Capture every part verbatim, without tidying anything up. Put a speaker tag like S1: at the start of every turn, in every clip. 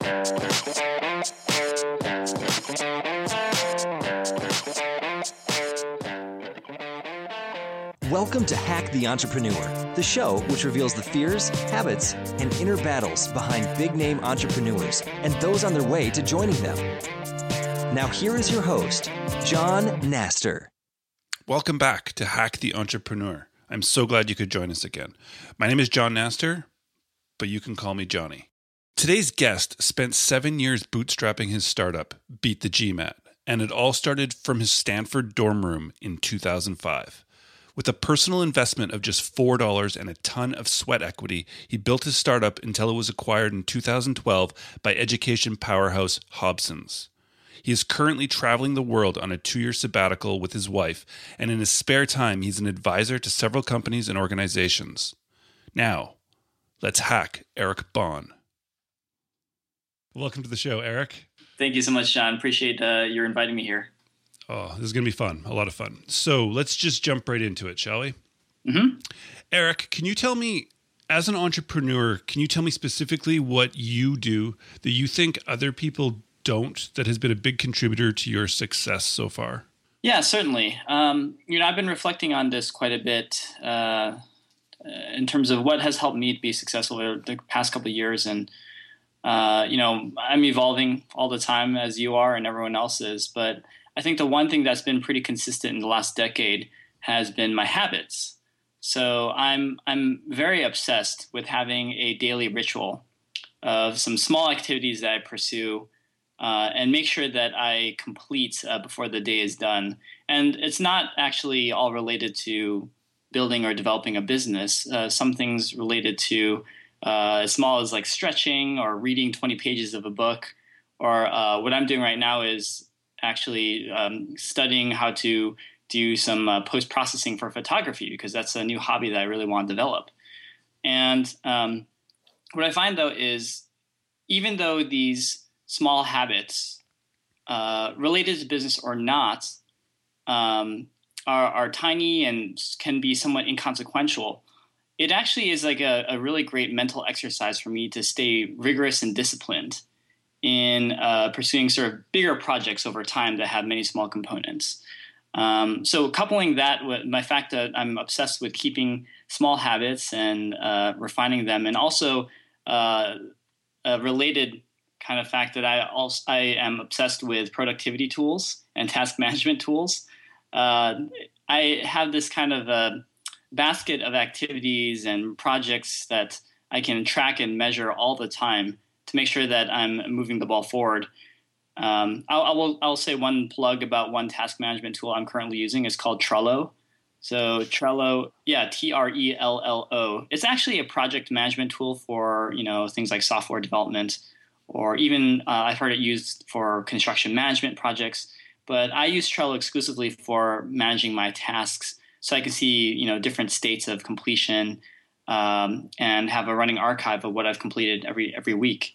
S1: Welcome to Hack the Entrepreneur, the show which reveals the fears, habits, and inner battles behind big-name entrepreneurs and those on their way to joining them. Now here is your host, John Naster.
S2: Welcome back to Hack the Entrepreneur. I'm so glad you could join us again. My name is John Naster, but you can call me Johnny. Today's guest spent seven years bootstrapping his startup, Beat the G MAT, and it all started from his Stanford dorm room in two thousand five. With a personal investment of just four dollars and a ton of sweat equity, he built his startup until it was acquired in two thousand twelve by education powerhouse Hobsons. He is currently traveling the world on a two-year sabbatical with his wife, and in his spare time, he's an advisor to several companies and organizations. Now, let's hack Eric Baughn. Welcome to the show, Eric.
S3: Thank you so much, John. Appreciate uh, your inviting me here.
S2: Oh, this is going to be fun. A lot of fun. So let's just jump right into it, shall we?
S3: Mm-hmm.
S2: Eric, can you tell me, as an entrepreneur, can you tell me specifically what you do that you think other people don't, that has been a big contributor to your success so far?
S3: Yeah, certainly. Um, you know, I've been reflecting on this quite a bit uh, in terms of what has helped me be successful over the past couple of years. And, uh, you know, I'm evolving all the time as you are and everyone else is. But I think the one thing that's been pretty consistent in the last decade has been my habits. So I'm I'm very obsessed with having a daily ritual of some small activities that I pursue uh, and make sure that I complete uh, before the day is done. And it's not actually all related to building or developing a business. Uh, some things related to uh, as small as like stretching or reading twenty pages of a book. Or uh, what I'm doing right now is actually um, studying how to do some uh, post-processing for photography, because that's a new hobby that I really want to develop. And um, what I find, though, is even though these small habits, uh, related to business or not, um, are, are tiny and can be somewhat inconsequential, it actually is like a, a really great mental exercise for me to stay rigorous and disciplined in uh, pursuing sort of bigger projects over time that have many small components. Um, so coupling that with my fact that I'm obsessed with keeping small habits and uh, refining them, and also uh, a related kind of fact that I also I am obsessed with productivity tools and task management tools. Uh, I have this kind of a basket of activities and projects that I can track and measure all the time to make sure that I'm moving the ball forward. Um, I'll, I will, I'll say one plug about one task management tool I'm currently using is called Trello. So Trello, yeah, T R E L L O. It's actually a project management tool for, you know, things like software development, or even uh, I've heard it used for construction management projects. But I use Trello exclusively for managing my tasks, so I can see, you know, different states of completion, um, and have a running archive of what I've completed every every week.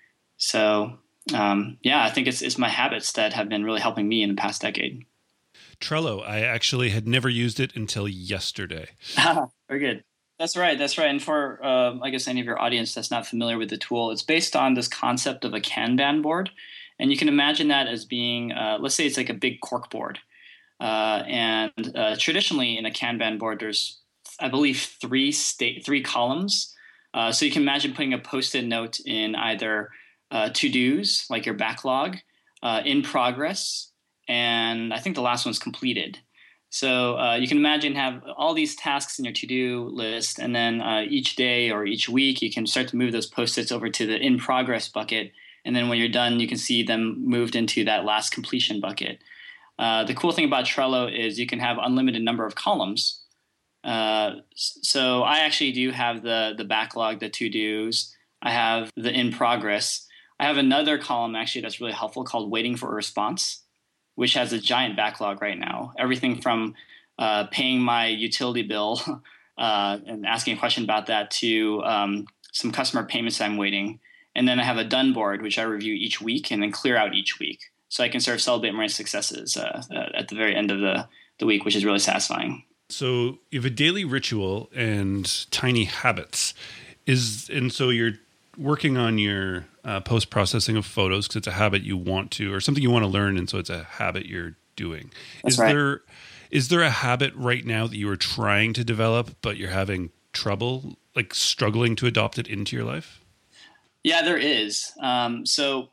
S3: So, um, yeah, I think it's it's my habits that have been really helping me in the past decade.
S2: Trello, I actually had never used it until yesterday.
S3: Very good. That's right. That's right. And for, uh, I guess, any of your audience that's not familiar with the tool, it's based on this concept of a Kanban board. And you can imagine that as being, uh, let's say it's like a big cork board. Uh, and uh, traditionally in a Kanban board, there's, I believe, three state, three columns. Uh, so you can imagine putting a Post-it note in either uh, to-dos, like your backlog, uh, in progress, and I think the last one's completed. So uh, you can imagine have all these tasks in your to-do list, and then uh, each day or each week you can start to move those Post-its over to the in-progress bucket, and then when you're done, you can see them moved into that last completion bucket. Uh, the cool thing about Trello is you can have unlimited number of columns. Uh, so I actually do have the the backlog, the to-dos. I have the in progress. I have another column actually that's really helpful called waiting for a response, which has a giant backlog right now. Everything from uh, paying my utility bill uh, and asking a question about that to um, some customer payments I'm waiting. And then I have a done board, which I review each week and then clear out each week. So I can sort of celebrate my successes uh, uh, at the very end of the, the week, which is really satisfying.
S2: So you have a daily ritual and tiny habits. Is and so you're working on your uh, post processing of photos because it's a habit you want to, or something you want to learn, and so it's a habit you're doing.
S3: That's
S2: is
S3: right.
S2: there is there a habit right now that you are trying to develop, but you're having trouble, like struggling to adopt it into your life?
S3: Yeah, there is. Um, so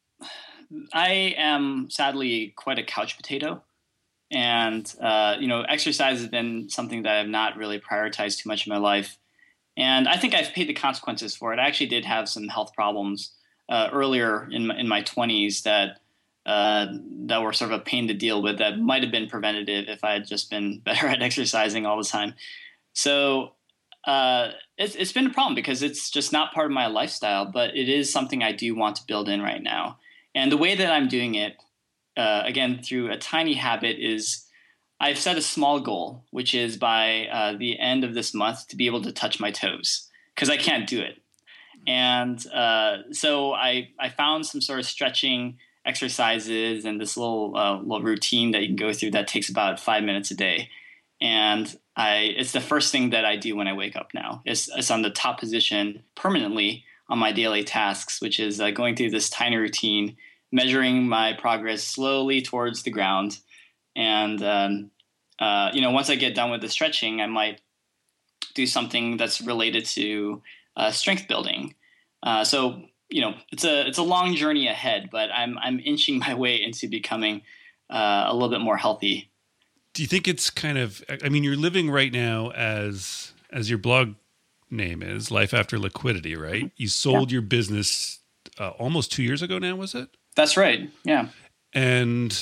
S3: I am sadly quite a couch potato. And, uh, you know, exercise has been something that I've not really prioritized too much in my life. And I think I've paid the consequences for it. I actually did have some health problems uh, earlier in my, in my twenties that uh, that were sort of a pain to deal with that might have been preventative if I had just been better at exercising all the time. So uh, it's, it's been a problem because it's just not part of my lifestyle, but it is something I do want to build in right now. And the way that I'm doing it, uh, again, through a tiny habit is I've set a small goal, which is by uh, the end of this month to be able to touch my toes because I can't do it. And uh, so I, I found some sort of stretching exercises and this little uh, little routine that you can go through that takes about five minutes a day. And I it's the first thing that I do when I wake up now. It's, it's on the top position permanently on my daily tasks, which is uh, going through this tiny routine, measuring my progress slowly towards the ground. And, um, uh, you know, once I get done with the stretching, I might do something that's related to uh, strength building. Uh, so, you know, it's a it's a long journey ahead, but I'm I'm inching my way into becoming uh, a little bit more healthy.
S2: Do you think it's kind of, I mean, you're living right now as, as your blog name is, Life After Liquidity, right? You sold yeah. your business uh, almost two years ago now, was it?
S3: That's right. Yeah.
S2: And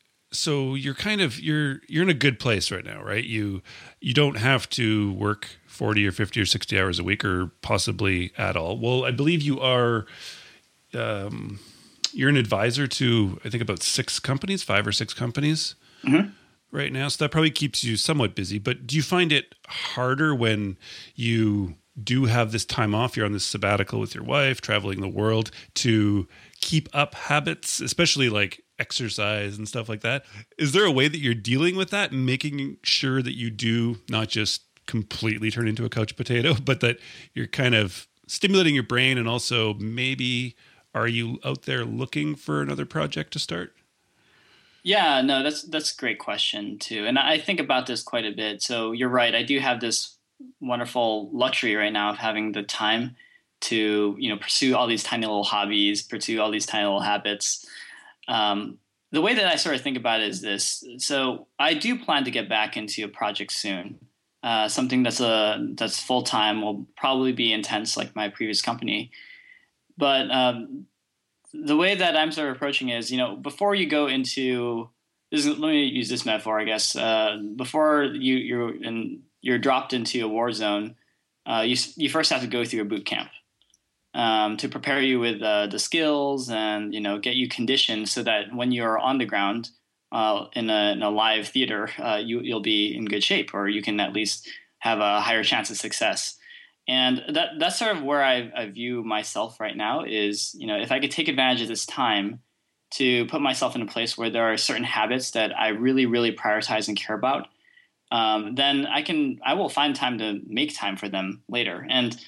S2: so you're kind of, you're, you're in a good place right now, right? You, you don't have to work forty or fifty or sixty hours a week or possibly at all. Well, I believe you are, um, you're an advisor to, I think about six companies, five or six companies. Mm-hmm. Right now. So that probably keeps you somewhat busy, but do you find it harder when you do have this time off, you're on this sabbatical with your wife, traveling the world, to keep up habits, especially like exercise and stuff like that? Is there a way that you're dealing with that and making sure that you do not just completely turn into a couch potato, but that you're kind of stimulating your brain, and also maybe are you out there looking for another project to start?
S3: Yeah, no, that's that's a great question too. And I think about this quite a bit. So you're right. I do have this wonderful luxury right now of having the time to, you know, pursue all these tiny little hobbies, pursue all these tiny little habits. Um, the way that I sort of think about it is this. So I do plan to get back into a project soon. Uh, something that's a that's full time, will probably be intense like my previous company. But um the way that I'm sort of approaching is, you know, before you go into this, let me use this metaphor, I guess. Uh, before you you're in, you're dropped into a war zone, uh, you you first have to go through a boot camp um, to prepare you with uh, the skills and, you know, get you conditioned so that when you're on the ground uh, in a in a live theater, uh, you you'll be in good shape, or you can at least have a higher chance of success. And that that's sort of where I, I view myself right now is, you know, if I could take advantage of this time to put myself in a place where there are certain habits that I really, really prioritize and care about, um, then I can I will find time to make time for them later. And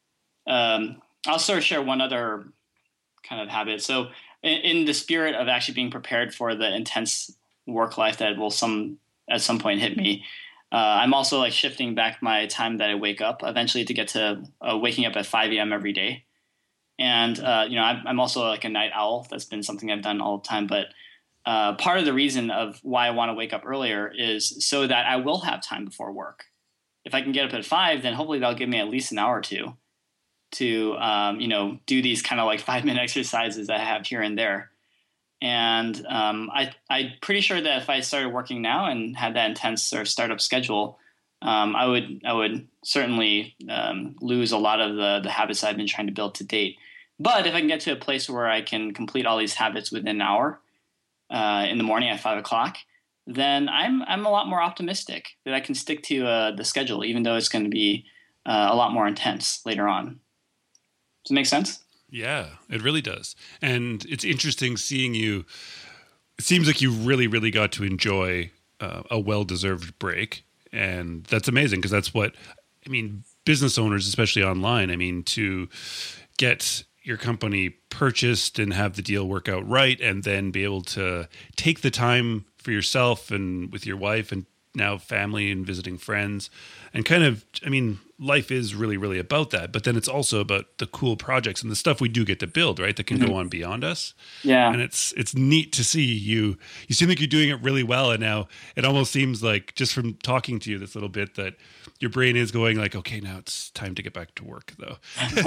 S3: um, I'll sort of share one other kind of habit. So in, in the spirit of actually being prepared for the intense work life that will some at some point hit me, Uh, I'm also like shifting back my time that I wake up eventually to get to uh, waking up at five a.m. every day. And, uh, you know, I'm, I'm also like a night owl. That's been something I've done all the time. But uh, part of the reason of why I want to wake up earlier is so that I will have time before work. If I can get up at five, then hopefully that'll give me at least an hour or two to, um, you know, do these kind of like five minute exercises that I have here and there. And um, I, I'm pretty sure that if I started working now and had that intense sort of startup schedule, um, I would I would certainly um, lose a lot of the, the habits I've been trying to build to date. But if I can get to a place where I can complete all these habits within an hour uh, in the morning at five o'clock, then I'm I'm a lot more optimistic that I can stick to uh, the schedule, even though it's going to be uh, a lot more intense later on. Does it make sense?
S2: Yeah, it really does. And it's interesting seeing you. It seems like you really, really got to enjoy uh, a well-deserved break. And that's amazing because that's what, I mean, business owners, especially online, I mean, to get, your company purchased and have the deal work out right, and then be able to take the time for yourself and with your wife and now family and visiting friends, and kind of, I mean, life is really, really about that. But then it's also about the cool projects and the stuff we do get to build, right? That can mm-hmm. go on beyond us.
S3: Yeah.
S2: And it's, it's neat to see you, you seem like you're doing it really well. And now it almost seems like, just from talking to you this little bit, that your brain is going like, okay, now it's time to get back to work though.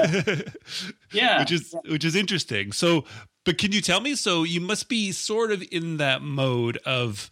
S3: Yeah.
S2: Which is, which is interesting. So, but can you tell me, so you must be sort of in that mode of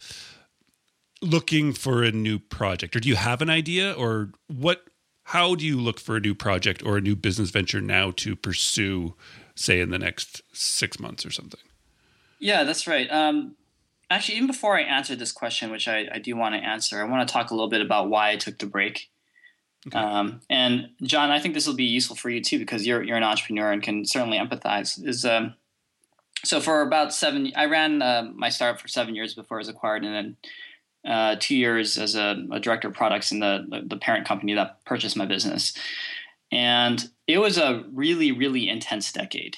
S2: looking for a new project, or do you have an idea, or what, how do you look for a new project or a new business venture now to pursue, say in the next six months or something?
S3: Yeah, that's right. Um, actually, even before I answer this question, which I, I do want to answer, I want to talk a little bit about why I took the break. Okay. Um, and John, I think this will be useful for you too, because you're, you're an entrepreneur and can certainly empathize. Is, um, so for about seven, I ran uh, my startup for seven years before it was acquired, and then Uh, two years as a, a director of products in the, the the parent company that purchased my business. And it was a really, really intense decade.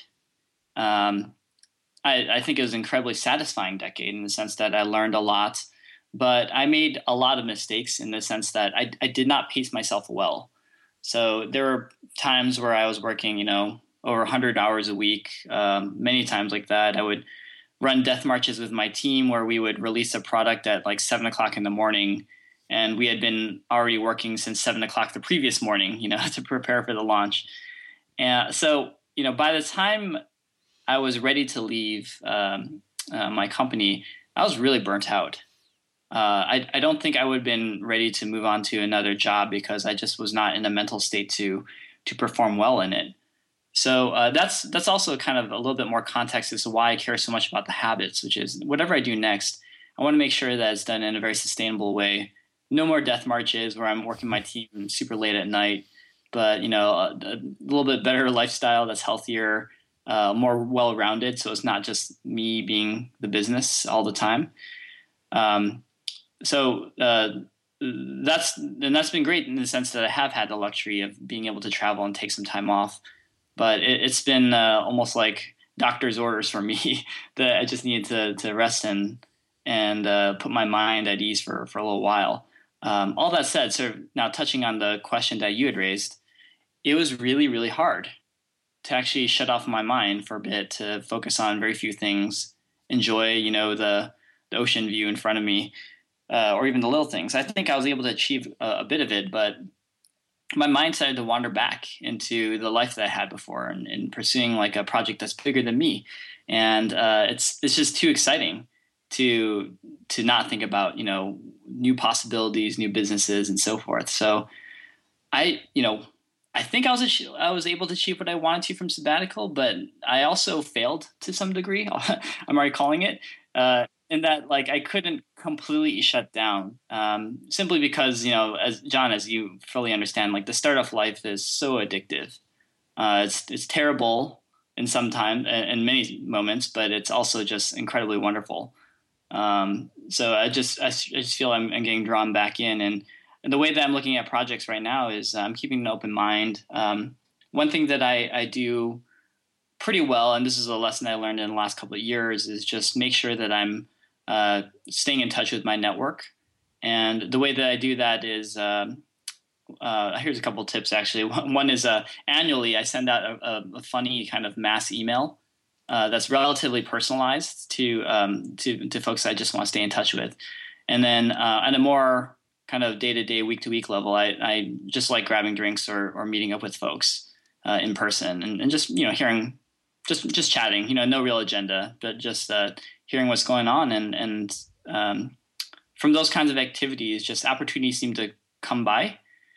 S3: Um, I, I think it was an incredibly satisfying decade in the sense that I learned a lot, but I made a lot of mistakes in the sense that I, I did not pace myself well. So there were times where I was working, you know, over one hundred hours a week, um, many times like that. I would run death marches with my team where we would release a product at like seven o'clock in the morning. And we had been already working since seven o'clock the previous morning, you know, to prepare for the launch. And so, you know, by the time I was ready to leave um, uh, my company, I was really burnt out. Uh, I, I don't think I would have been ready to move on to another job because I just was not in a mental state to, to perform well in it. So uh, that's that's also kind of a little bit more context as to why I care so much about the habits, which is whatever I do next, I want to make sure that it's done in a very sustainable way. No more death marches where I'm working my team super late at night, but you know, a, a little bit better lifestyle that's healthier, uh, more well-rounded. So it's not just me being the business all the time. Um, so uh, that's and that's been great in the sense that I have had the luxury of being able to travel and take some time off. But it, it's been uh, almost like doctor's orders for me that I just needed to to rest and and uh, put my mind at ease for, for a little while. Um, all that said, sort of now touching on the question that you had raised, it was really, really hard to actually shut off my mind for a bit, to focus on very few things, enjoy, you know, the, the ocean view in front of me, uh, or even the little things. I think I was able to achieve a, a bit of it, but my mind started to wander back into the life that I had before, and, and pursuing like a project that's bigger than me. And uh, it's it's just too exciting to to not think about, you know, new possibilities, new businesses, and so forth. So I, you know, I think I was ach- I was able to achieve what I wanted to from sabbatical, but I also failed to some degree. I'm already calling it. Uh, in that, like, I couldn't completely shut down, um, simply because, you know, as John, as you fully understand, like the startup life is so addictive. Uh, it's it's terrible in some time, in many moments, but it's also just incredibly wonderful. Um, so I just I, I just feel I'm, I'm getting drawn back in, and, and the way that I'm looking at projects right now is I'm keeping an open mind. Um, one thing that I, I do pretty well, and this is a lesson I learned in the last couple of years, is just make sure that I'm Uh, staying in touch with my network. And the way that I do that is, um, uh, here's a couple of tips actually. One is uh, annually I send out a, a funny kind of mass email uh, that's relatively personalized to, um, to to folks I just want to stay in touch with. And then uh, on a more kind of day-to-day, week-to-week level, I, I just like grabbing drinks or, or meeting up with folks uh, in person and, and just, you know, hearing, just just chatting, you know, no real agenda, but just uh, hearing what's going on. And, and um, from those kinds of activities, just opportunities seem to come by.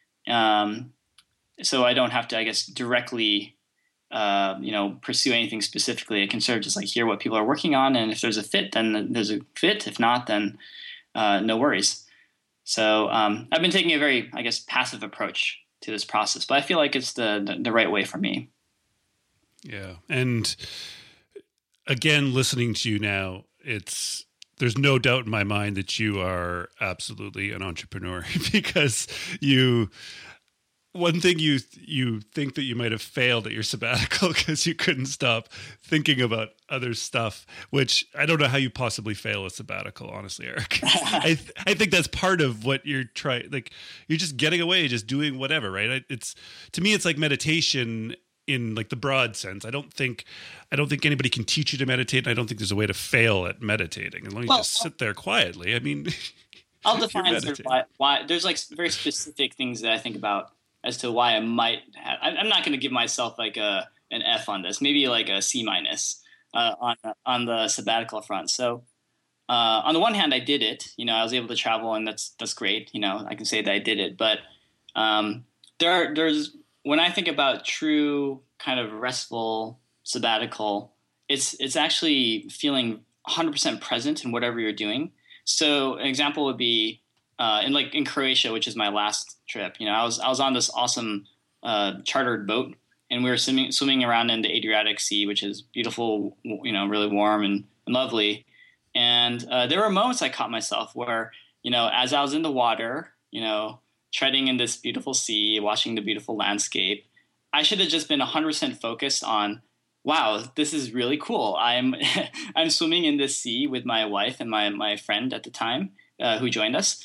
S3: Um, so I don't have to, I guess, directly, uh, you know, pursue anything specifically. I can sort of just like hear what people are working on. And if there's a fit, then there's a fit. If not, then uh, no worries. So um, I've been taking a very, I guess, passive approach to this process, but I feel like it's the, the, the right way for me.
S2: Yeah. And again, listening to you now, it's, there's no doubt in my mind that you are absolutely an entrepreneur because you, one thing you you think that you might have failed at your sabbatical because you couldn't stop thinking about other stuff, which I don't know how you possibly fail a sabbatical, honestly, Eric. I th- I think that's part of what you're trying. Like you're just getting away, just doing whatever, right? It's to me, it's like meditation in like the broad sense. I don't think I don't think anybody can teach you to meditate. And I don't think there's a way to fail at meditating as long as well, you just sit there quietly. I mean,
S3: I'll define sort of why, why there's like very specific things that I think about as to why I might have. I'm not going to give myself like a an F on this, maybe like a C minus uh, on on the sabbatical front. So uh, on the one hand, I did it. You know, I was able to travel, and that's that's great. You know, I can say that I did it. But um, there are, there's when I think about true kind of restful sabbatical, it's it's actually feeling one hundred percent present in whatever you're doing. So an example would be uh, in like in Croatia, which is my last trip. You know, I was I was on this awesome uh, chartered boat, and we were swimming swimming around in the Adriatic Sea, which is beautiful. You know, really warm and, and lovely. And uh, there were moments I caught myself where, you know, as I was in the water, you know, treading in this beautiful sea, watching the beautiful landscape, I should have just been one hundred percent focused on, wow, this is really cool. I'm I'm swimming in this sea with my wife and my my friend at the time uh, who joined us,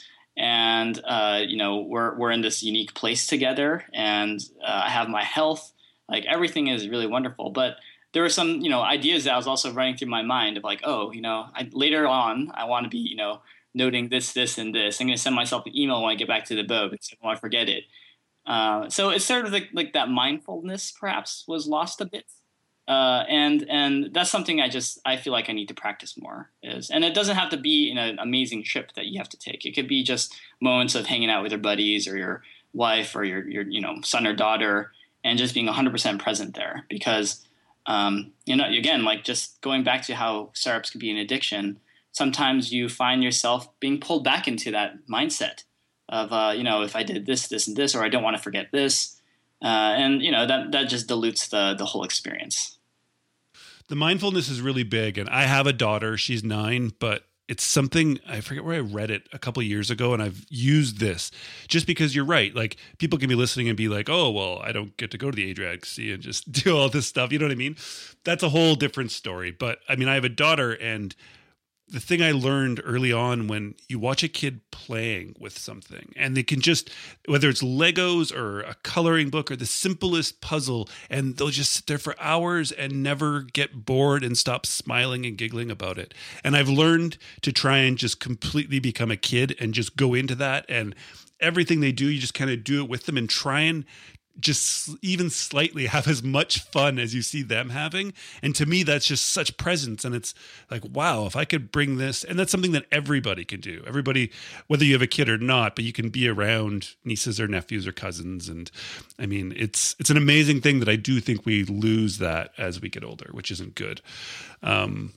S3: and uh, you know we're we're in this unique place together, and uh, I have my health, like everything is really wonderful. But there were some you know ideas that I was also running through my mind of like, oh, you know, I, later on I want to be you know noting this, this, and this. I'm going to send myself an email when I get back to the boat because I don't want to forget it. Uh, so it's sort of like, like that mindfulness perhaps was lost a bit. Uh, and and that's something I just I feel like I need to practice more. Is and it doesn't have to be in an amazing trip that you have to take. It could be just moments of hanging out with your buddies or your wife or your your you know son or daughter, and just being one hundred percent present there. Because um, you know again, like just going back to how startups could be an addiction. Sometimes you find yourself being pulled back into that mindset of uh, you know if I did this, this, and this, or I don't want to forget this, uh, and you know that that just dilutes the the whole experience.
S2: The mindfulness is really big, and I have a daughter. She's nine, but it's something, I forget where I read it a couple of years ago, and I've used this just because you're right. Like people can be listening and be like, oh, well, I don't get to go to the Adriatic Sea and just do all this stuff. You know what I mean? That's a whole different story. But I mean, I have a daughter, and the thing I learned early on when you watch a kid playing with something and they can just, whether it's Legos or a coloring book or the simplest puzzle, and they'll just sit there for hours and never get bored and stop smiling and giggling about it. And I've learned to try and just completely become a kid and just go into that, and everything they do, you just kind of do it with them and try and just even slightly have as much fun as you see them having. And to me, that's just such presence. And it's like, wow, if I could bring this, and that's something that everybody can do. Everybody, whether you have a kid or not, but you can be around nieces or nephews or cousins. And I mean, it's, it's an amazing thing that I do think we lose that as we get older, which isn't good. Um,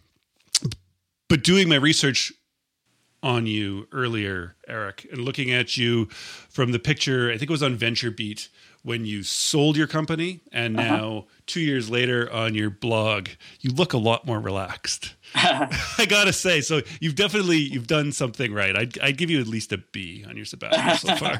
S2: but doing my research on you earlier, Eric, and looking at you from the picture, I think it was on VentureBeat, when you sold your company, and now uh-huh. two years later on your blog, you look a lot more relaxed. I gotta say, so you've definitely, you've done something right. I'd, I'd give you at least a B on your sabbatical so far.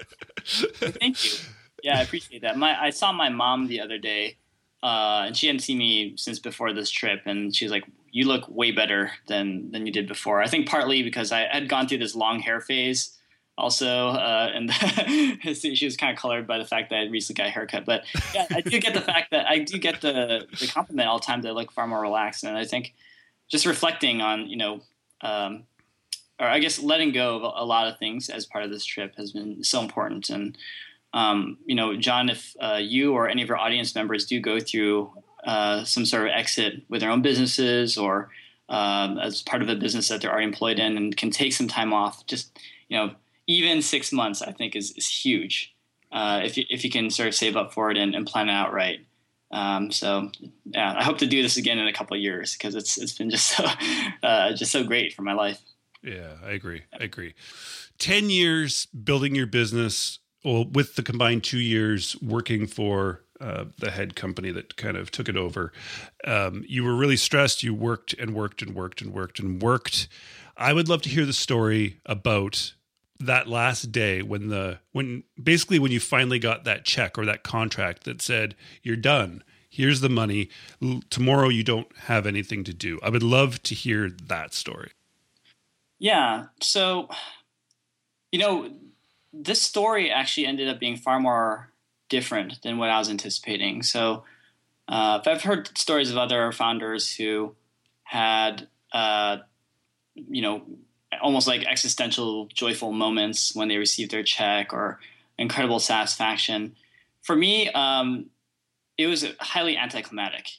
S3: Thank you. Yeah, I appreciate that. My, I saw my mom the other day, uh, and she hadn't seen me since before this trip, and she was like, you look way better than, than you did before. I think partly because I had gone through this long hair phase also, uh, and she was kind of colored by the fact that I recently got a haircut. But yeah, I do get the fact that I do get the, the compliment all the time that I look far more relaxed. And I think just reflecting on, you know, um, or I guess letting go of a lot of things as part of this trip has been so important. And, um, you know, John, if uh, you or any of our audience members do go through uh, some sort of exit with their own businesses or um, as part of a business that they're already employed in and can take some time off, just, you know, even six months, I think, is, is huge uh, if you if you can sort of save up for it and, and plan it out right. Um, so, yeah, I hope to do this again in a couple of years because it's it's been just so uh, just so great for my life.
S2: Yeah, I agree. I agree. Ten years building your business, well, with the combined two years working for uh, the head company that kind of took it over. Um, you were really stressed. You worked and worked and worked and worked and worked. I would love to hear the story about that last day when the when basically when you finally got that check or that contract that said you're done, here's the money, tomorrow you don't have anything to do. I would love to hear that story.
S3: Yeah. So, you know, this story actually ended up being far more different than what I was anticipating. So uh, I've heard stories of other founders who had, uh, you know, almost like existential joyful moments when they received their check or incredible satisfaction. For me, um, it was highly anticlimactic.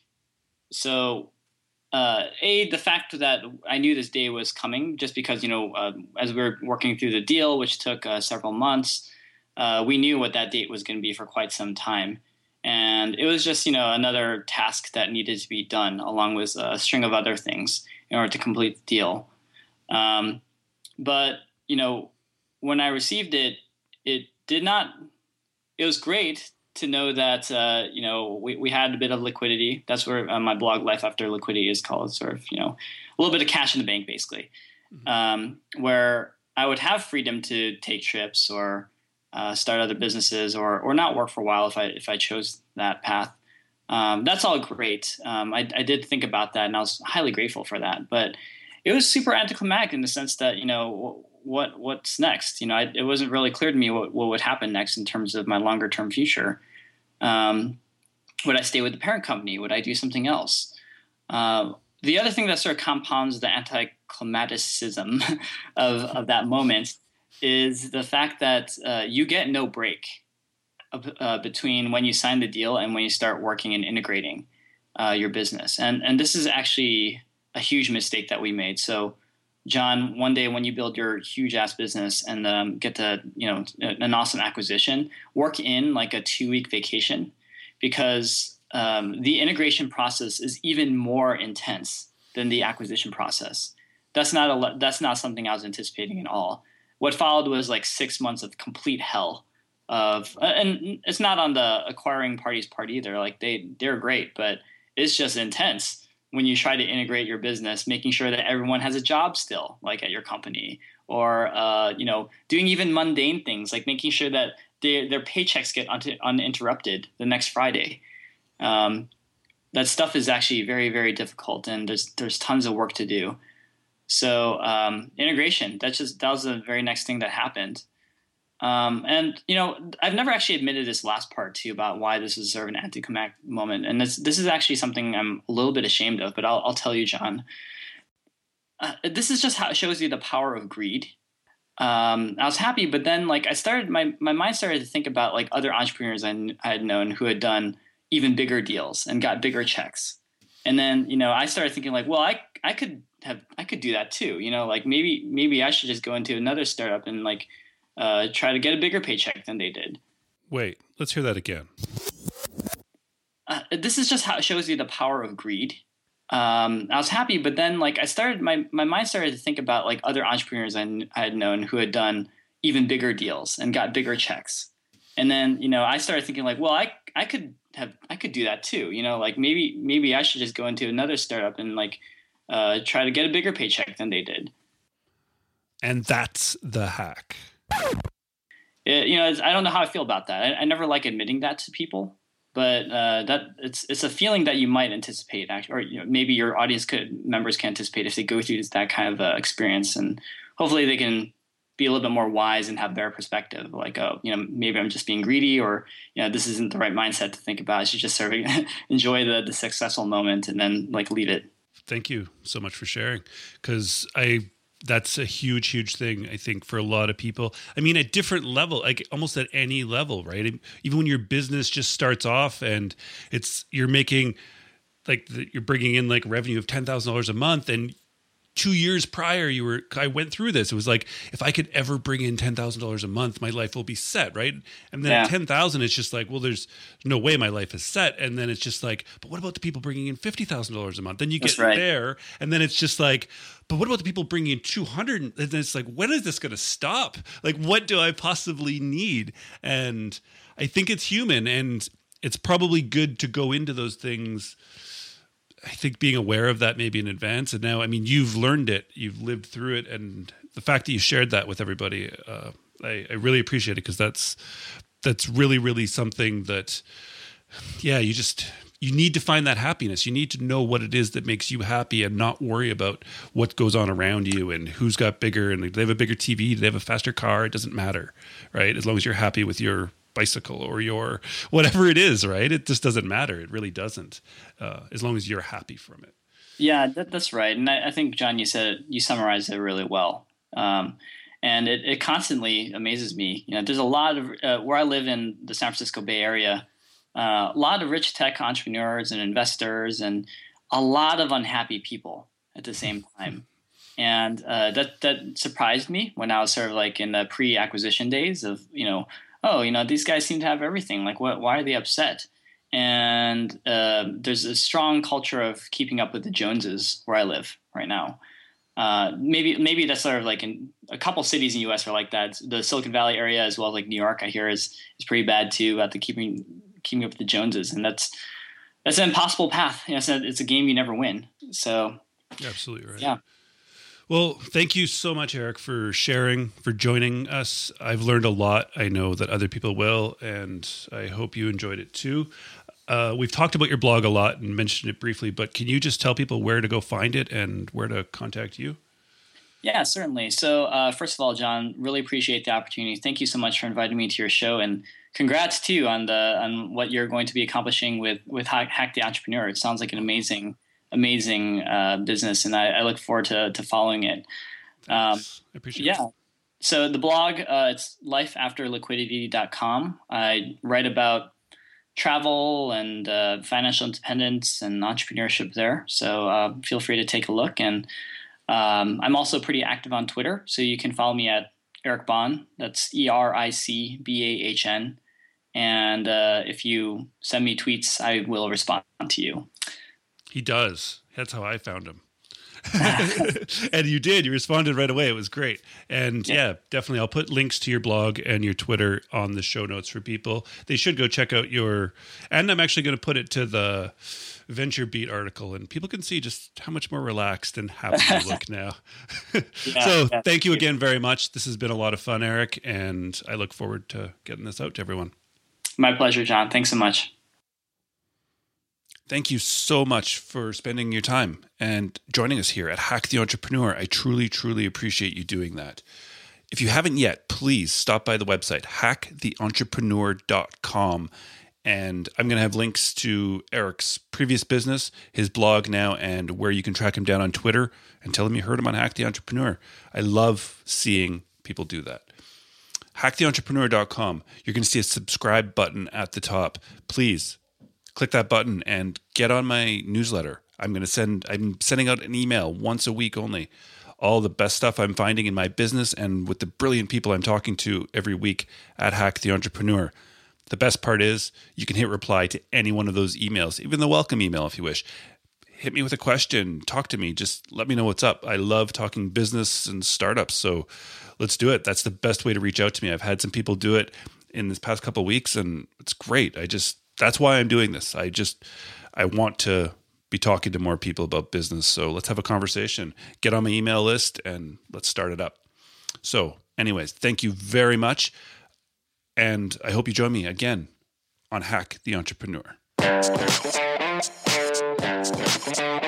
S3: So, uh, A, the fact that I knew this day was coming just because, you know, uh, as we were working through the deal, which took uh, several months, uh, we knew what that date was going to be for quite some time. And it was just, you know, another task that needed to be done along with a string of other things in order to complete the deal. Um, but, you know, when I received it, it did not, it was great to know that, uh, you know, we, we had a bit of liquidity. That's where uh, my blog Life After Liquidity is called, sort of, you know, a little bit of cash in the bank, basically, mm-hmm. um, where I would have freedom to take trips or uh, start other businesses or, or not work for a while if I, if I chose that path. Um, that's all great. Um, I, I did think about that and I was highly grateful for that, but it was super anticlimactic in the sense that, you know, what what's next? You know, I, it wasn't really clear to me what, what would happen next in terms of my longer term future. Um, would I stay with the parent company? Would I do something else? Uh, the other thing that sort of compounds the anticlimaticism of, of that moment is the fact that uh, you get no break uh, between when you sign the deal and when you start working and integrating uh, your business. And and this is actually a huge mistake that we made. So, John, one day when you build your huge ass business and um, get to, you know, an awesome acquisition, work in like a two week vacation because um, the integration process is even more intense than the acquisition process. That's not a, that's not something I was anticipating at all. What followed was like six months of complete hell of, and it's not on the acquiring party's part either. Like they, they're great, but it's just intense when you try to integrate your business, making sure that everyone has a job still, like at your company, or uh, you know, doing even mundane things like making sure that they, their paychecks get un- uninterrupted the next Friday. Um, that stuff is actually very, very difficult, and there's there's tons of work to do. So um, integration, that's just that was the very next thing that happened. Um, and, you know, I've never actually admitted this last part too about why this is sort of an anticlimactic moment. And this, this is actually something I'm a little bit ashamed of, but I'll, I'll tell you, John. Uh, this is just how it shows you the power of greed. Um, I was happy, but then like I started, my, my mind started to think about like other entrepreneurs I, I had known who had done even bigger deals and got bigger checks. And then, you know, I started thinking like, well, I, I could have, I could do that too. You know, like maybe, maybe I should just go into another startup and like, Uh, try to get a bigger paycheck than they did.
S2: Wait, let's hear that again.
S3: Uh, this is just how it shows you the power of greed. Um, I was happy, but then like I started, my, my mind started to think about like other entrepreneurs I, I had known who had done even bigger deals and got bigger checks. And then, you know, I started thinking like, well, I, I could have, I could do that too. You know, like maybe, maybe I should just go into another startup and like uh, try to get a bigger paycheck than they did.
S2: And that's the hack.
S3: It, you know, it's, I don't know how I feel about that. I, I never like admitting that to people, but uh, that it's it's a feeling that you might anticipate, actually, or you know, maybe your audience could, members can anticipate if they go through that kind of uh, experience, and hopefully they can be a little bit more wise and have their perspective. Like, oh, you know, maybe I'm just being greedy, or you know, this isn't the right mindset to think about. I should just sort of enjoy the the successful moment and then like leave it.
S2: Thank you so much for sharing, because I. That's a huge, huge thing, I think, for a lot of people. I mean, at different level, like almost at any level, right? Even when your business just starts off and it's you're making like the, you're bringing in like revenue of ten thousand dollars a month, and two years prior, you were I went through this. It was like, if I could ever bring in ten thousand dollars a month, my life will be set, right? And then
S3: yeah.
S2: at ten thousand, it's just like, well, there's no way my life is set. And then it's just like, but what about the people bringing in fifty thousand dollars a month? Then you get
S3: right.
S2: there, and then it's just like, but what about the people bringing in two hundred? And then it's like, when is this going to stop? Like, what do I possibly need? And I think it's human, and it's probably good to go into those things. I think being aware of that maybe in advance. And now, I mean, you've learned it, you've lived through it, and the fact that you shared that with everybody, uh, I, I really appreciate it, because that's that's really, really something that, yeah, you just you need to find that happiness. You need to know what it is that makes you happy, and not worry about what goes on around you and who's got bigger, and do they have a bigger T V, do they have a faster car? It doesn't matter, right? As long as you're happy with your bicycle or your whatever it is, right? It just doesn't matter. It really doesn't, uh, as long as you're happy from it.
S3: Yeah, that, that's right. And I, I think, John, you said, you summarized it really well. Um, and it, it constantly amazes me. You know, there's a lot of, uh, where I live in the San Francisco Bay Area, uh, a lot of rich tech entrepreneurs and investors, and a lot of unhappy people at the same time. And uh, that, that surprised me when I was sort of like in the pre-acquisition days of, you know, oh, you know, these guys seem to have everything. Like, what, why are they upset? And uh, there's a strong culture of keeping up with the Joneses where I live right now. Uh, maybe maybe that's sort of like in a couple cities in the U S are like that. The Silicon Valley area, as well as like New York, I hear is is pretty bad too about the keeping keeping up with the Joneses, and that's that's an impossible path. You know, it's, a, it's a game you never win. So,
S2: absolutely right.
S3: Yeah.
S2: Well, thank you so much, Eric, for sharing, for joining us. I've learned a lot. I know that other people will, and I hope you enjoyed it too. Uh, we've talked about your blog a lot and mentioned it briefly, but can you just tell people where to go find it and where to contact you?
S3: Yeah, certainly. So uh, first of all, John, really appreciate the opportunity. Thank you so much for inviting me to your show, and congrats too on the on what you're going to be accomplishing with with Hack the Entrepreneur. It sounds like an amazing amazing uh, business, and I, I look forward to, to following it. Um,
S2: I appreciate
S3: yeah.
S2: it.
S3: So the blog, uh, it's life after liquidity dot com. I write about travel and uh, financial independence and entrepreneurship there. So uh, feel free to take a look. And um, I'm also pretty active on Twitter. So you can follow me at Eric Bahn. That's E R I C B A H N. And uh, if you send me tweets, I will respond to you.
S2: He does. That's how I found him. And you did. You responded right away. It was great. And yeah. yeah, definitely. I'll put links to your blog and your Twitter on the show notes for people. They should go check out your, and I'm actually going to put it to the VentureBeat article, and people can see just how much more relaxed and happy you look now. yeah, so yeah, thank you again very much. This has been a lot of fun, Eric, and I look forward to getting this out to everyone.
S3: My pleasure, John. Thanks so much.
S2: Thank you so much for spending your time and joining us here at Hack the Entrepreneur. I truly, truly appreciate you doing that. If you haven't yet, please stop by the website, hack the entrepreneur dot com. And I'm going to have links to Eric's previous business, his blog now, and where you can track him down on Twitter and tell him you heard him on Hack the Entrepreneur. I love seeing people do that. hack the entrepreneur dot com. You're going to see a subscribe button at the top. Please click that button and get on my newsletter. I'm going to send, I'm sending out an email once a week only. All the best stuff I'm finding in my business and with the brilliant people I'm talking to every week at Hack the Entrepreneur. The best part is you can hit reply to any one of those emails, even the welcome email if you wish. Hit me with a question, talk to me, just let me know what's up. I love talking business and startups, so let's do it. That's the best way to reach out to me. I've had some people do it in this past couple of weeks, and it's great. I just, that's why I'm doing this. I just, I want to be talking to more people about business. So let's have a conversation, get on my email list, and let's start it up. So anyways, thank you very much. And I hope you join me again on Hack the Entrepreneur.